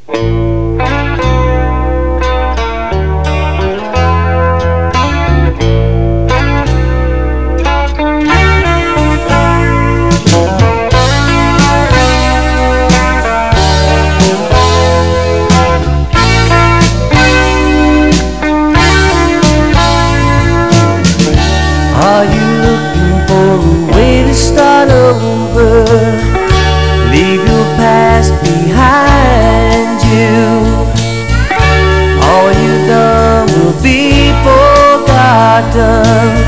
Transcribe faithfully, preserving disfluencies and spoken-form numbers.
Are you looking for a way to start over? Leave your past behind you. All you've done will be forgotten.